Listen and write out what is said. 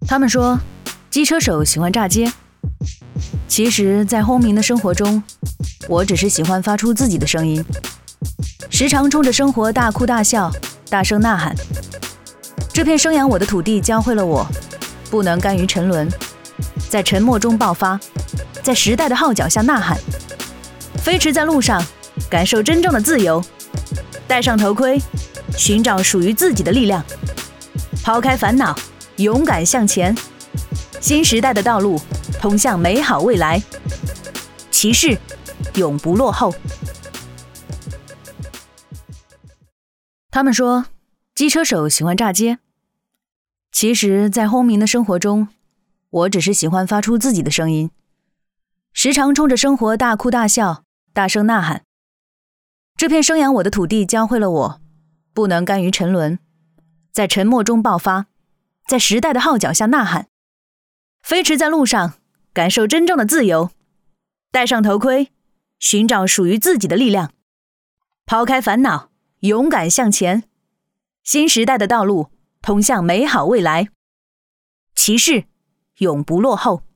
他们说，机车手喜欢炸街。其实，在轰鸣的生活中，我只是喜欢发出自己的声音，时常冲着生活大哭大笑，大声呐喊。这片生养我的土地教会了我，不能甘于沉沦，在沉默中爆发，在时代的号角下呐喊，飞驰在路上，感受真正的自由，戴上头盔，寻找属于自己的力量，抛开烦恼，勇敢向前。新时代的道路通向美好未来，骑士永不落后。他们说，机车手喜欢炸街。其实，在轰鸣的生活中，我只是喜欢发出自己的声音，时常冲着生活大哭大笑，大声呐喊。这片生养我的土地教会了我，不能甘于沉沦，在沉默中爆发，在时代的号角下呐喊，飞驰在路上，感受真正的自由，戴上头盔，寻找属于自己的力量，抛开烦恼，勇敢向前。新时代的道路通向美好未来，骑士永不落后。